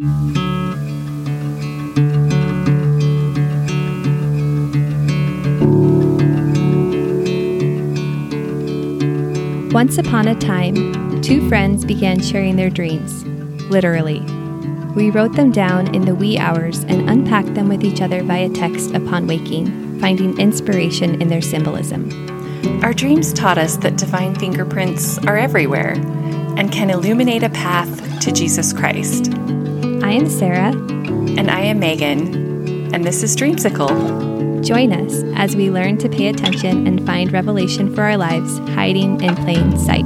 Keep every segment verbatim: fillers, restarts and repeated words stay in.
Once upon a time, two friends began sharing their dreams, literally. We wrote them down in the wee hours and unpacked them with each other via text upon waking, finding inspiration in their symbolism. Our dreams taught us that divine fingerprints are everywhere and can illuminate a path to Jesus Christ. I am Sarah. And I am Megan. And this is Dreamsicle. Join us as we learn to pay attention and find revelation for our lives hiding in plain sight.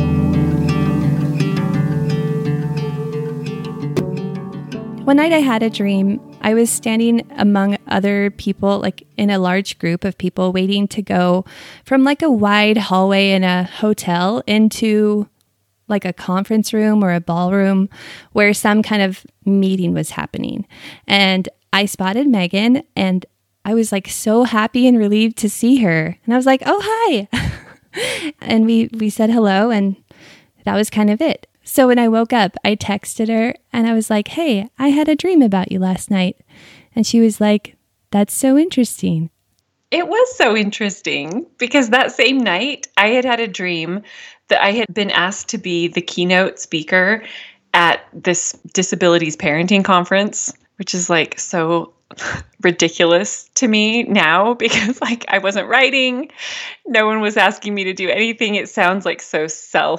One night I had a dream. I was standing among other people, like in a large group of people waiting to go from like a wide hallway in a hotel into like a conference room or a ballroom where some kind of meeting was happening. And I spotted Megan and I was like so happy and relieved to see her. And I was like, oh, hi. And we, we said hello and that was kind of it. So when I woke up, I texted her and I was like, hey, I had a dream about you last night. And she was like, that's so interesting. It was so interesting because that same night I had had a dream that I had been asked to be the keynote speaker at this disabilities parenting conference, which is like so ridiculous to me now because like I wasn't writing. No one was asking me to do anything. It sounds like so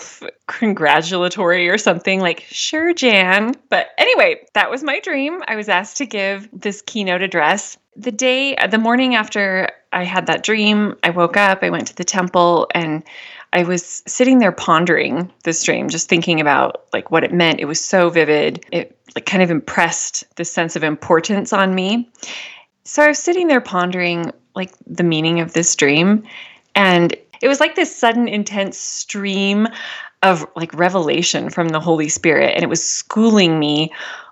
self-congratulatory or something like, sure, Jan. But anyway, that was my dream. I was asked to give this keynote address. The day, the morning after I had that dream, I woke up, I went to the temple, and I was sitting there pondering this dream, just thinking about like what it meant. It was so vivid. It like kind of impressed this sense of importance on me. So I was sitting there pondering like the meaning of this dream. And it was like this sudden intense stream of like revelation from the Holy Spirit. And it was schooling me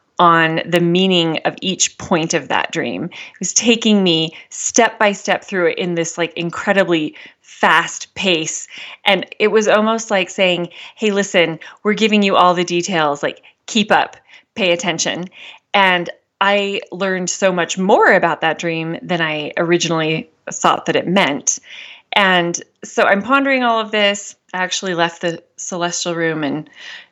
on the meaning of each point of that dream. It was taking me step by step through it in this like incredibly fast pace. And it was almost like saying, hey, listen, we're giving you all the details, like keep up, pay attention. And I learned so much more about that dream than I originally thought that it meant. And so I'm pondering all of this. I actually left the celestial room and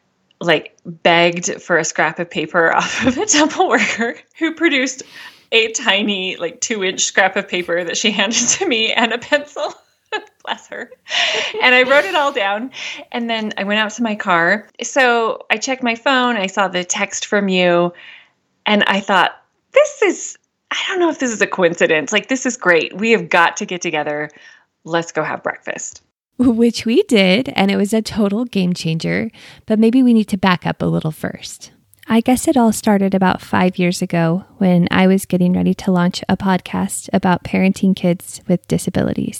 like begged for a scrap of paper off of a temple worker who produced a tiny like two inch scrap of paper that she handed to me and a pencil. Bless her. And I wrote it all down. And then I went out to my car. So I checked my phone. I saw the text from you. And I thought, this is, I don't know if this is a coincidence. Like, this is great. We have got to get together. Let's go have breakfast. Which we did, and it was a total game changer. But maybe we need to back up a little first. I guess it all started about five years ago when I was getting ready to launch a podcast about parenting kids with disabilities.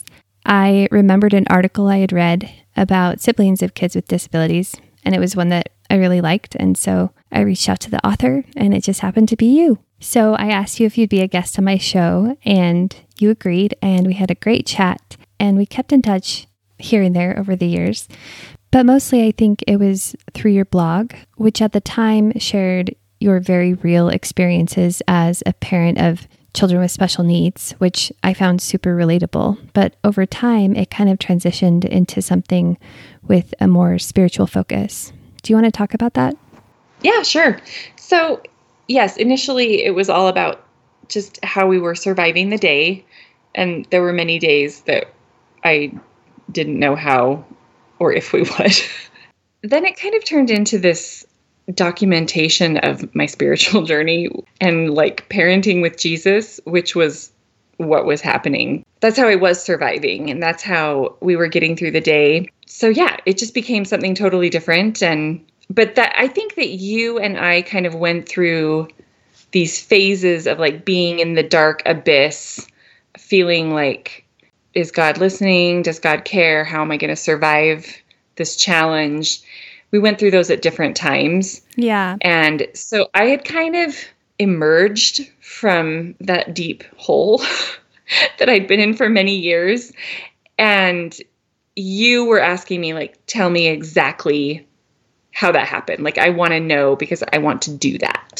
I remembered an article I had read about siblings of kids with disabilities, and it was one that I really liked. And so I reached out to the author, and it just happened to be you. So I asked you if you'd be a guest on my show, and you agreed, and we had a great chat, and we kept in touch here and there over the years. But mostly I think it was through your blog, which at the time shared your very real experiences as a parent of children with special needs, which I found super relatable. But over time, it kind of transitioned into something with a more spiritual focus. Do you want to talk about that? Yeah, sure. So yes, initially it was all about just how we were surviving the day. And there were many days that I didn't know how or if we would. Then it kind of turned into this documentation of my spiritual journey and like parenting with Jesus, which was what was happening. That's how I was surviving, and that's how we were getting through the day. So yeah, it just became something totally different. And but that I think that you and I kind of went through these phases of like being in the dark abyss, feeling like, is God listening? Does God care? How am I going to survive this challenge? We went through those at different times. Yeah. And so I had kind of emerged from that deep hole that I'd been in for many years. And you were asking me, like, tell me exactly how that happened. Like, I want to know because I want to do that.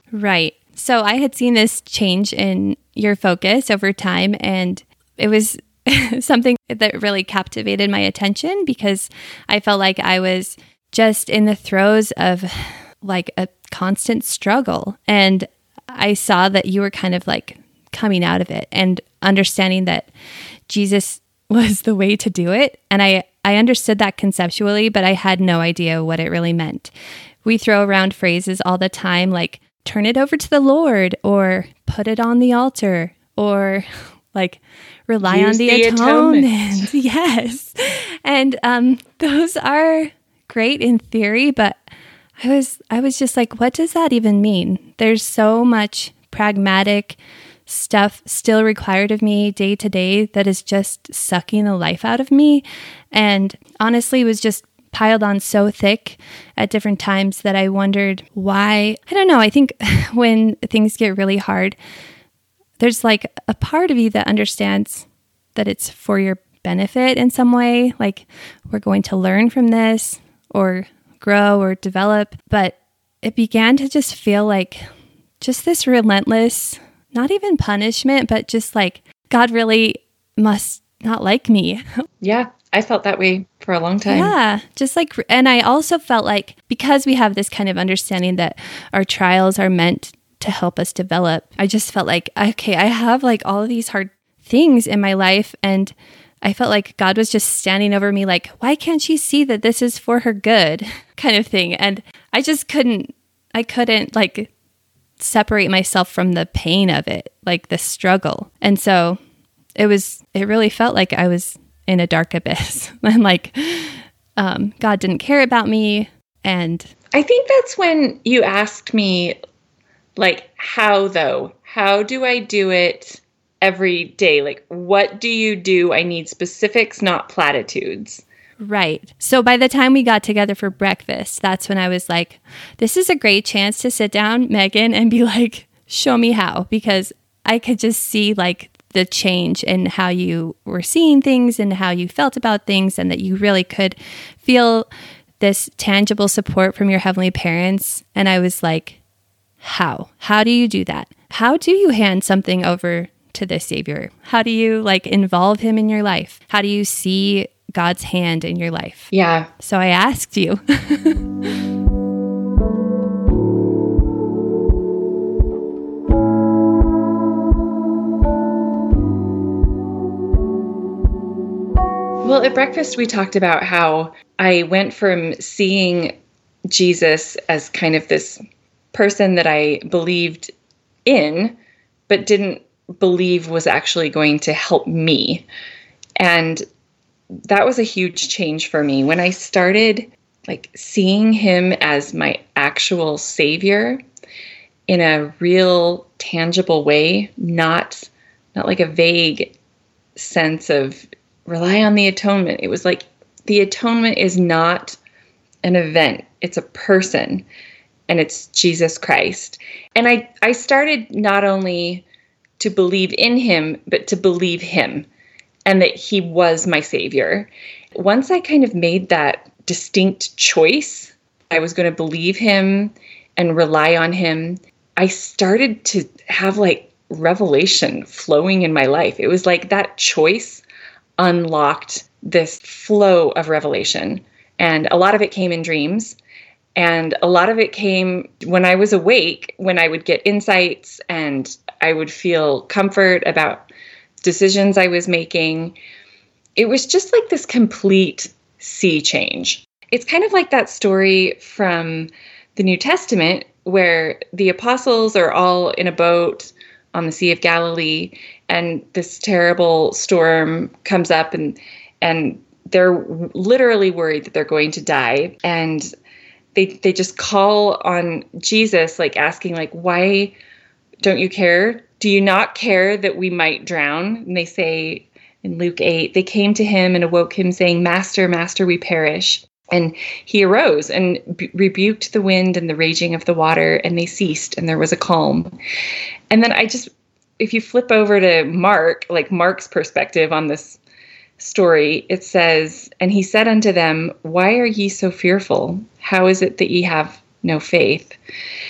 Right. So I had seen this change in your focus over time, and it was something that really captivated my attention because I felt like I was just in the throes of like a constant struggle. And I saw that you were kind of like coming out of it and understanding that Jesus was the way to do it. And I, I understood that conceptually, but I had no idea what it really meant. We throw around phrases all the time like, turn it over to the Lord, or put it on the altar, or like rely Use on the, the atonement. atonement. Yes. And um, those are great in theory, but I was I was just like, what does that even mean? There's so much pragmatic stuff still required of me day to day that is just sucking the life out of me. And honestly, it was just piled on so thick at different times that I wondered why. I don't know. I think when things get really hard, there's like a part of you that understands that it's for your benefit in some way. Like we're going to learn from this or grow or develop. But it began to just feel like just this relentless, not even punishment, but just like God really must not like me. Yeah, I felt that way for a long time. Yeah, just like, and I also felt like because we have this kind of understanding that our trials are meant to help us develop, I just felt like, okay, I have like all of these hard things in my life, and I felt like God was just standing over me like, why can't she see that this is for her good kind of thing? And I just couldn't, I couldn't like separate myself from the pain of it, like the struggle. And so it was, it really felt like I was in a dark abyss and like um, God didn't care about me. And I think that's when you asked me, like, how though? How do I do it every day? Like, what do you do? I need specifics, not platitudes. Right. So by the time we got together for breakfast, that's when I was like, this is a great chance to sit down, Megan, and be like, show me how, because I could just see like the change in how you were seeing things and how you felt about things, and that you really could feel this tangible support from your heavenly parents. And I was like, how? How do you do that? How do you hand something over to the Savior? How do you like involve him in your life? How do you see God's hand in your life? Yeah. So I asked you. Well, at breakfast, we talked about how I went from seeing Jesus as kind of this person that I believed in, but didn't believe was actually going to help me. And that was a huge change for me. When I started like seeing him as my actual savior in a real tangible way, not, not like a vague sense of rely on the atonement. It was like the atonement is not an event. It's a person, and it's Jesus Christ. And I, I started not only to believe in him, but to believe him and that he was my savior. Once I kind of made that distinct choice, I was going to believe him and rely on him, I started to have like revelation flowing in my life. It was like that choice unlocked this flow of revelation. And a lot of it came in dreams. And a lot of it came when I was awake, when I would get insights and I would feel comfort about decisions I was making. It was just like this complete sea change. It's kind of like that story from the New Testament where the apostles are all in a boat on the Sea of Galilee, and this terrible storm comes up, and and they're literally worried that they're going to die. And they they just call on Jesus, like asking, like, why don't you care? Do you not care that we might drown? And they say in Luke eight, they came to him and awoke him, saying, Master, Master, we perish. And he arose and b- rebuked the wind and the raging of the water, and they ceased, and there was a calm. And then I just, if you flip over to Mark, like Mark's perspective on this story, it says, and he said unto them, why are ye so fearful? How is it that ye have no faith?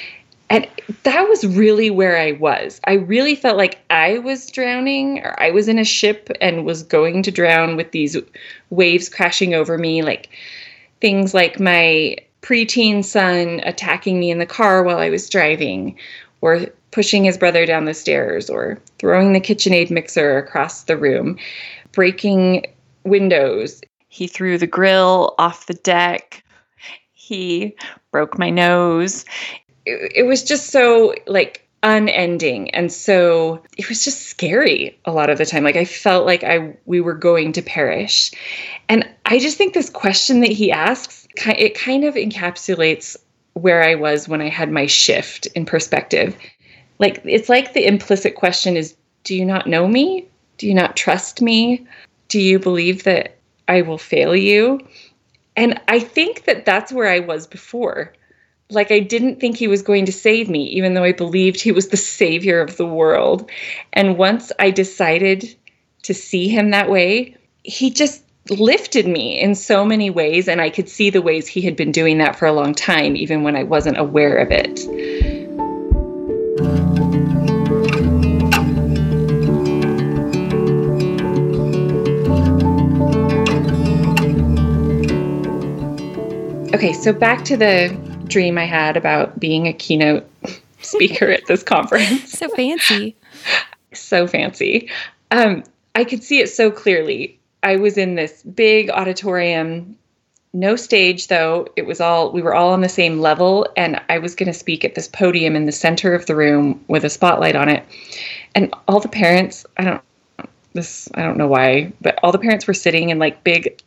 And that was really where I was. I really felt like I was drowning, or I was in a ship and was going to drown with these waves crashing over me, like things like my preteen son attacking me in the car while I was driving, or pushing his brother down the stairs, or throwing the KitchenAid mixer across the room, breaking windows. He threw the grill off the deck. He broke my nose. It, it was just so like unending. And so it was just scary a lot of the time. Like I felt like I we were going to perish. And I just think this question that he asks, it kind of encapsulates where I was when I had my shift in perspective. Like, it's like the implicit question is, do you not know me? Do you not trust me? Do you believe that I will fail you? And I think that that's where I was before. Like, I didn't think he was going to save me, even though I believed he was the savior of the world. And once I decided to see him that way, he just lifted me in so many ways. And I could see the ways he had been doing that for a long time, even when I wasn't aware of it. Okay, so back to the dream I had about being a keynote speaker at this conference. So fancy. So fancy. Um, I could see it so clearly. I was in this big auditorium, no stage though. It was all, we were all on the same level, and I was going to speak at this podium in the center of the room with a spotlight on it. And all the parents, I don't, this, I don't know why, but all the parents were sitting in like big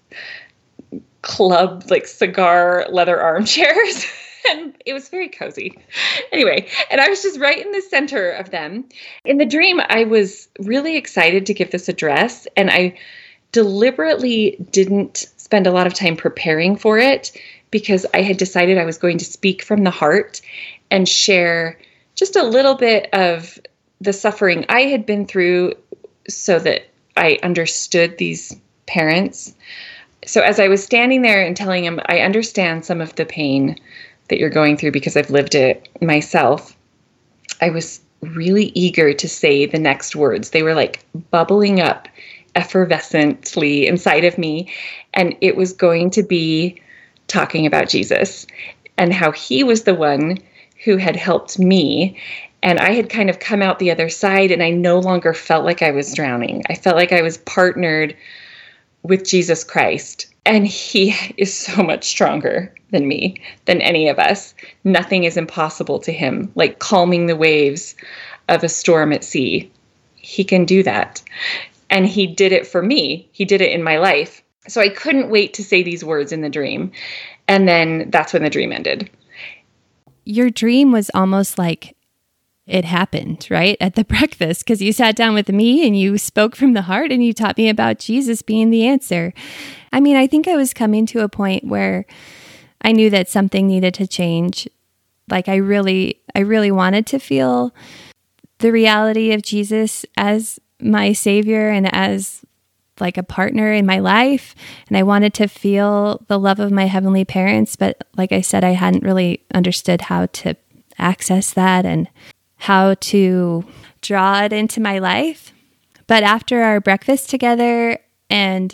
club, like cigar leather armchairs. And it was very cozy. Anyway, and I was just right in the center of them. In the dream, I was really excited to give this address, and I deliberately didn't spend a lot of time preparing for it because I had decided I was going to speak from the heart and share just a little bit of the suffering I had been through so that I understood these parents. So as I was standing there and telling him, I understand some of the pain that you're going through because I've lived it myself, I was really eager to say the next words. They were like bubbling up effervescently inside of me. And it was going to be talking about Jesus and how he was the one who had helped me. And I had kind of come out the other side, and I no longer felt like I was drowning. I felt like I was partnered with Jesus Christ. And he is so much stronger than me, than any of us. Nothing is impossible to him, like calming the waves of a storm at sea. He can do that. And he did it for me. He did it in my life. So I couldn't wait to say these words in the dream. And then that's when the dream ended. Your dream was almost like it happened, right? At the breakfast, because you sat down with me and you spoke from the heart and you taught me about Jesus being the answer. I mean, I think I was coming to a point where I knew that something needed to change. Like I really, I really wanted to feel the reality of Jesus as my savior and as like a partner in my life. And I wanted to feel the love of my heavenly parents. But like I said, I hadn't really understood how to access that and how to draw it into my life. But after our breakfast together, and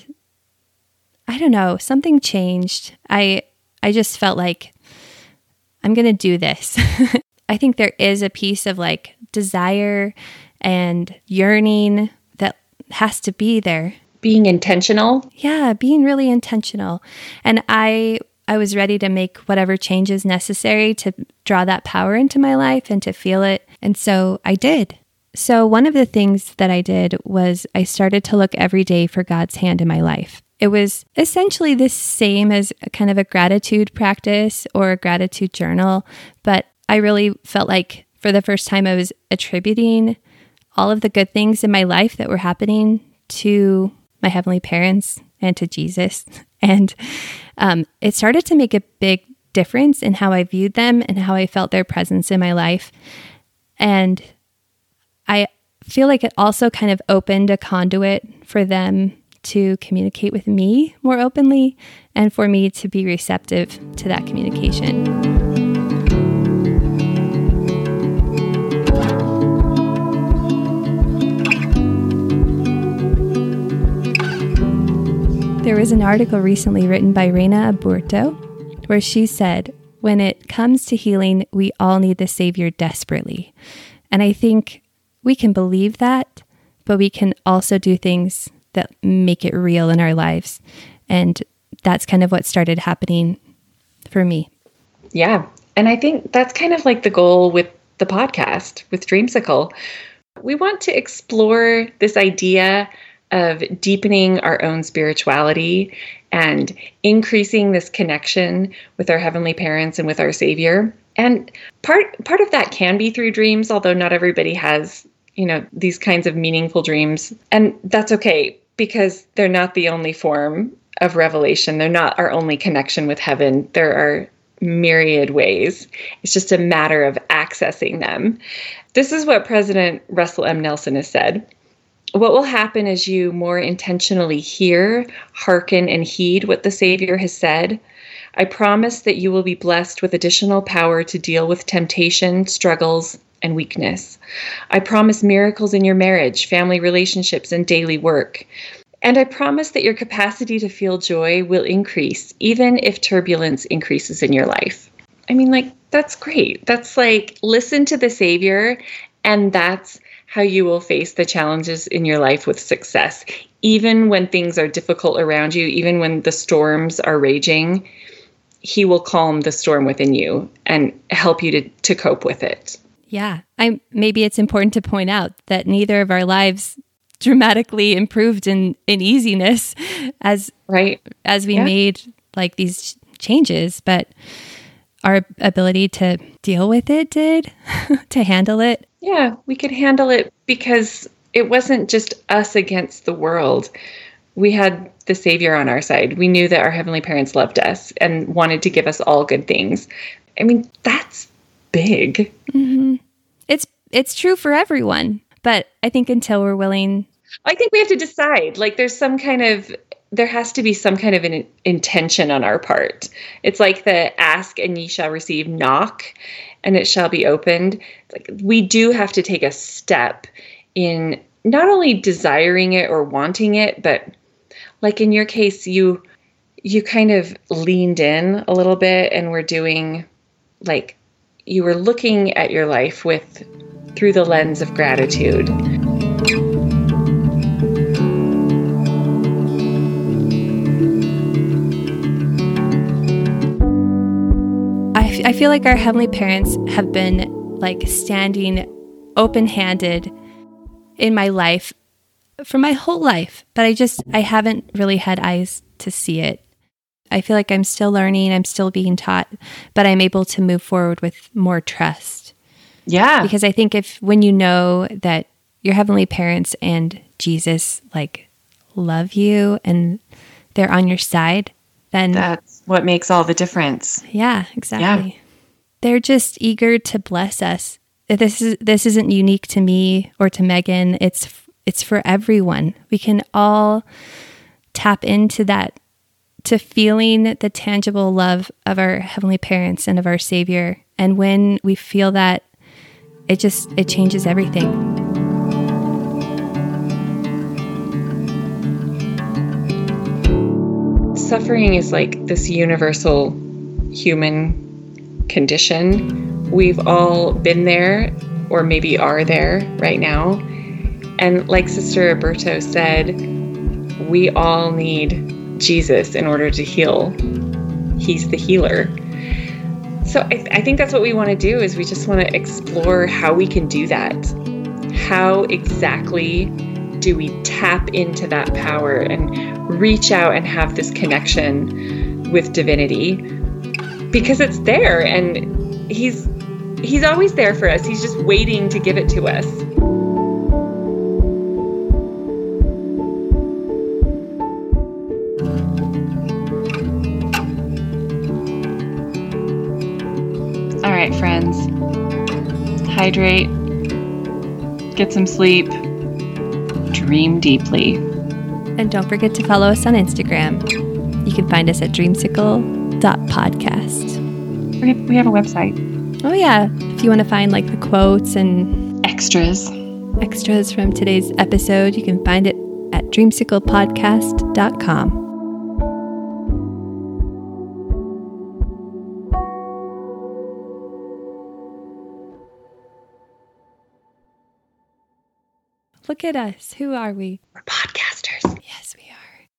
I don't know, something changed. I I just felt like I'm going to do this. I think there is a piece of like desire and yearning that has to be there. Being intentional. Yeah, being really intentional. And I I was ready to make whatever changes necessary to draw that power into my life and to feel it. And so I did. So one of the things that I did was I started to look every day for God's hand in my life. It was essentially the same as a kind of a gratitude practice or a gratitude journal, but I really felt like for the first time I was attributing all of the good things in my life that were happening to my heavenly parents and to Jesus. And um, it started to make a big difference in how I viewed them and how I felt their presence in my life. And I feel like it also kind of opened a conduit for them to communicate with me more openly and for me to be receptive to that communication. was an article recently written by Reina Aburto where she said, when it comes to healing, we all need the Savior desperately. And I think we can believe that, but we can also do things that make it real in our lives. And that's kind of what started happening for me. Yeah. And I think that's kind of like the goal with the podcast, with Dreamsicle. We want to explore this idea of deepening our own spirituality and increasing this connection with our heavenly parents and with our Savior. And part part of that can be through dreams, although not everybody has, you know, these kinds of meaningful dreams. And that's okay, because they're not the only form of revelation. They're not our only connection with heaven. There are myriad ways. It's just a matter of accessing them. This is what President Russell M. Nelson has said. What will happen as you more intentionally hear, hearken, and heed what the Savior has said? I promise that you will be blessed with additional power to deal with temptation, struggles, and weakness. I promise miracles in your marriage, family relationships, and daily work. And I promise that your capacity to feel joy will increase, even if turbulence increases in your life. I mean, like, that's great. That's like, listen to the Savior, and that's how you will face the challenges in your life with success. Even when things are difficult around you, even when the storms are raging, He will calm the storm within you and help you to, to cope with it. Yeah. I maybe it's important to point out that neither of our lives dramatically improved in, in easiness as right. as we yeah. made like these changes, but our ability to deal with it did, to handle it. Yeah, we could handle it because it wasn't just us against the world. We had the Savior on our side. We knew that our heavenly parents loved us and wanted to give us all good things. I mean, that's big. Mm-hmm. It's it's true for everyone, but I think until we're willing, I think we have to decide. Like, there's some kind of there has to be some kind of an intention on our part. It's like the ask and ye shall receive, knock and it shall be opened. It's like we do have to take a step in not only desiring it or wanting it, but like in your case, you you kind of leaned in a little bit and were doing like you were looking at your life with through the lens of gratitude. I, I feel like our heavenly parents have been like standing open-handed in my life for my whole life, but I just, I haven't really had eyes to see it. I feel like I'm still learning, I'm still being taught, but I'm able to move forward with more trust. Yeah. Because I think if, when you know that your heavenly parents and Jesus like love you and they're on your side, then that's what makes all the difference. Yeah, exactly. Yeah. They're just eager to bless us. This is, this isn't unique to me or to Megan. It's It's for everyone. We can all tap into that, to feeling the tangible love of our heavenly parents and of our Savior. And when we feel that, it just, it changes everything. Suffering is like this universal human condition. We've all been there, or maybe are there right now. And like Sister Aburto said, we all need Jesus in order to heal. He's the healer. So I, th- I think that's what we want to do, is we just want to explore how we can do that. How exactly do we tap into that power and reach out and have this connection with divinity? Because it's there, and he's he's always there for us. He's just waiting to give it to us. All right, friends, hydrate, get some sleep, dream deeply. And don't forget to follow us on Instagram. You can find us at dreamsicle dot podcast. We have a website. Oh yeah, if you want to find like the quotes and extras, extras from today's episode, you can find it at dreamsicle podcast dot com. Look at us. Who are we? We're podcasters. Yes, we are.